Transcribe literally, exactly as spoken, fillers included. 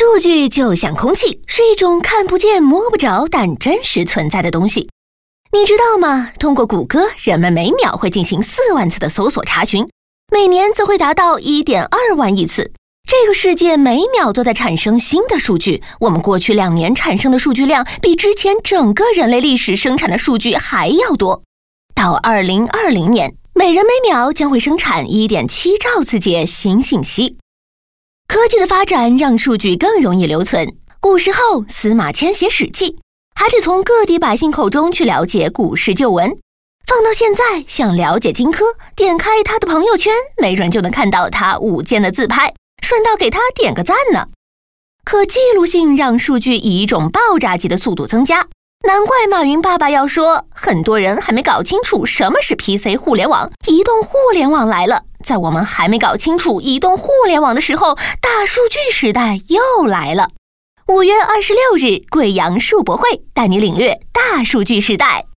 数据就像空气，是一种看不见摸不着但真实存在的东西。你知道吗？通过谷歌，人们每秒会进行四万次的搜索查询，每年则会达到 一点二万亿次。这个世界每秒都在产生新的数据，我们过去两年产生的数据量比之前整个人类历史生产的数据还要多。到二零二零年，每人每秒将会生产 一点七兆次节新信息。科技的发展让数据更容易留存。古时候，司马迁写史记，还得从各地百姓口中去了解古事旧闻。放到现在，想了解荆轲，点开他的朋友圈，没准就能看到他舞剑的自拍，顺道给他点个赞呢。可记录性让数据以一种爆炸级的速度增加，难怪马云爸爸要说，很多人还没搞清楚什么是 P C 互联网，移动互联网来了。在我们还没搞清楚移动互联网的时候，大数据时代又来了。五月二十六日，贵阳数博会带你领略大数据时代。